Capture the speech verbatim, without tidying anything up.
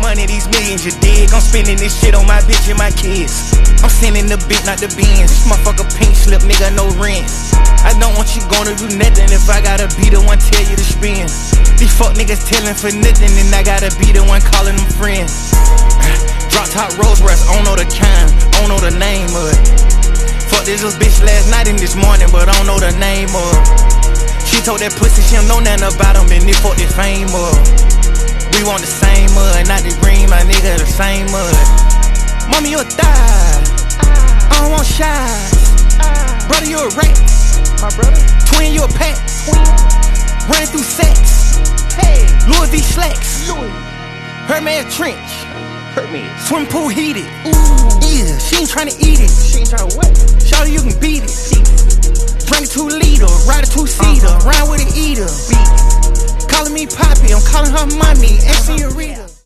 money, these millions, you dig? I'm spending this shit on my bitch and my kids. I'm sending the bit, not the beans. This motherfucker pink slip, nigga, no rent. I don't want you gonna do nothing if I gotta be the one tell you to spend. These fuck niggas telling for nothing, and I gotta be the one calling them friends. Drop top Rolls Royce, I don't know the kind, I don't know the name of it. Fuck this little bitch last night and this morning, but I don't know the name of it. She told that pussy she don't know nothing about him, and they fuck this fame up. We want the same mud, not the green, my nigga, the same mud. Mommy, you a thigh, I don't want shots. Brother, you a rat. My brother. Twin, you a pack. Running through sex. Hey. Louis V slacks. Louis. Hermes trench. Hermes. Swim pool heated. Ooh. Yeah, she ain't tryna eat it. She ain't tryna what? Shawty, you can beat it. Drink a two liter, ride a two seater, uh-huh. Ride with an eater. Beat. Calling me Poppy, I'm calling her mommy. Asking your reader.